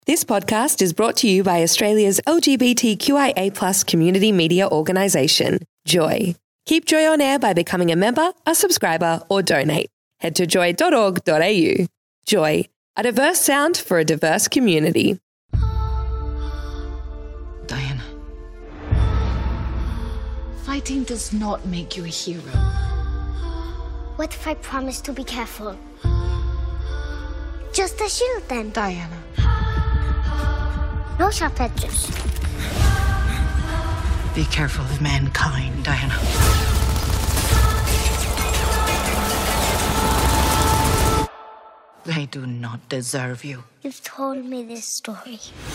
This podcast is brought to you by Australia's LGBTQIA+ community media organisation, Joy. Keep Joy on air by becoming a member, a subscriber, or donate. Head to joy.org.au. Joy, a diverse sound for a diverse community. Diana, fighting does not make you a hero. What if I promise to be careful? Just a shield then. Diana. No sharp edges. Be careful of mankind, Diana. They do not deserve you. You've told me this story.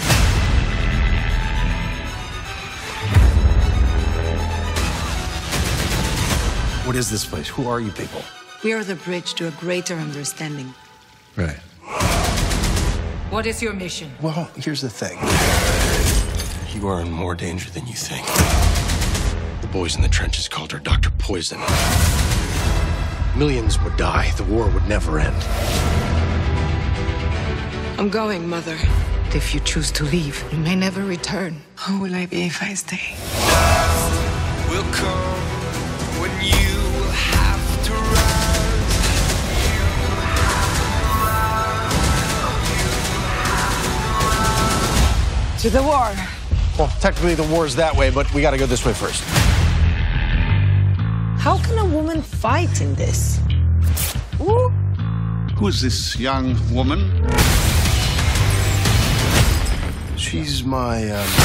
What is this place? Who are you people? We are the bridge to a greater understanding. Right. What is your mission? Well, here's the thing. You are in more danger than you think. The boys in the trenches called her Dr. Poison. Millions would die. The war would never end. I'm going, Mother. If you choose to leave, you may never return. Who will I be if I stay? Will come when you will have to rise. To the war. Well, technically the war's that way, but we gotta go this way first. How can a woman fight in this? Ooh. Who's this young woman? She's my,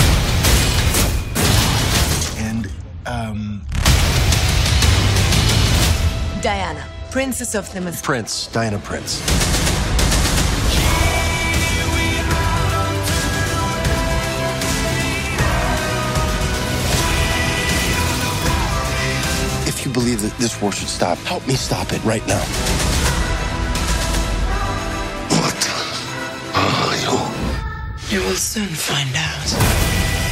Diana, Princess of the Mist. Prince. Diana Prince. If you believe that this war should stop, help me stop it right now. What are you? You will soon find out.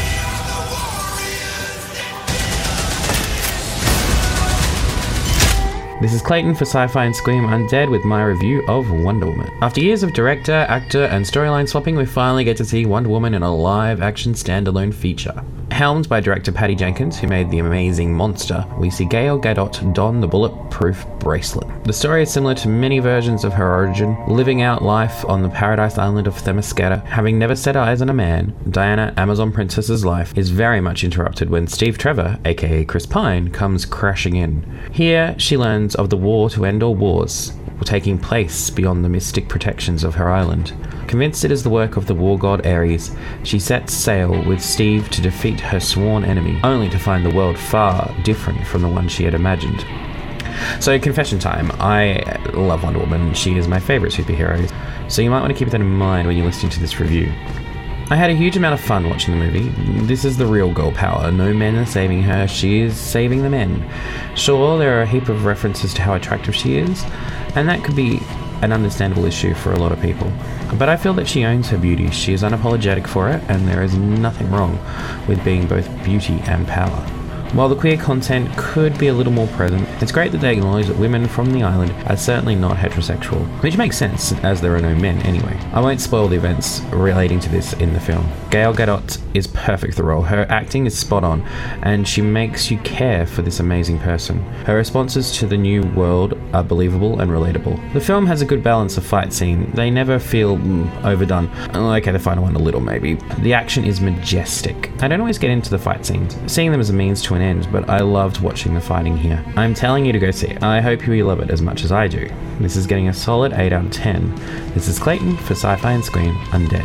This is Clayton for Sci-Fi and Scream Undead with my review of Wonder Woman. After years of director, actor, and storyline swapping, we finally get to see Wonder Woman in a live-action standalone feature. Helmed by director Patty Jenkins, who made The Amazing Monster, we see Gal Gadot don the bulletproof bracelet. The story is similar to many versions of her origin, living out life on the paradise island of Themyscira. Having never set eyes on a man, Diana, Amazon Princess's life is very much interrupted when Steve Trevor, aka Chris Pine, comes crashing in. Here, she learns of the war to end all wars, taking place beyond the mystic protections of her island. Convinced it is the work of the war god Ares, she sets sail with Steve to defeat her sworn enemy, only to find the world far different from the one she had imagined. So, confession time. I love Wonder Woman. She is my favourite superhero, so you might want to keep that in mind when you're listening to this review. I had a huge amount of fun watching the movie. This is the real girl power. No men are saving her, she is saving the men. Sure, there are a heap of references to how attractive she is, and that could be an understandable issue for a lot of people. But I feel that she owns her beauty, she is unapologetic for it, and there is nothing wrong with being both beauty and power. While the queer content could be a little more present, it's great that they acknowledge that women from the island are certainly not heterosexual, which makes sense as there are no men anyway. I won't spoil the events relating to this in the film. Gal Gadot is perfect for the role. Her acting is spot on, and she makes you care for this amazing person. Her responses to the new world are believable and relatable. The film has a good balance of fight scene. They never feel overdone. Okay, the final one a little maybe. The action is majestic. I don't always get into the fight scenes, seeing them as a means to an end, but I loved watching the fighting here. I'm telling you to go see it. I hope you love it as much as I do. This is getting a solid 8 out of 10. This is Clayton for Sci-Fi and Scream Undead.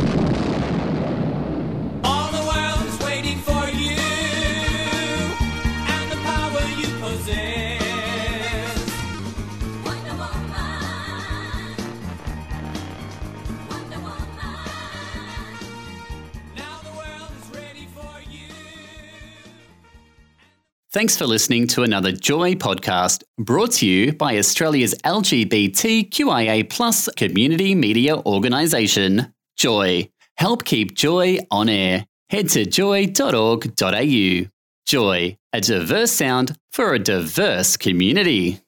All the world is waiting for you and the power you possess. Wonder Woman. Wonder Woman. Now the world is ready for you. Thanks for listening to another Joy podcast brought to you by Australia's LGBTQIA+ community media organisation, Joy. Help keep Joy on air. Head to joy.org.au. Joy, a diverse sound for a diverse community.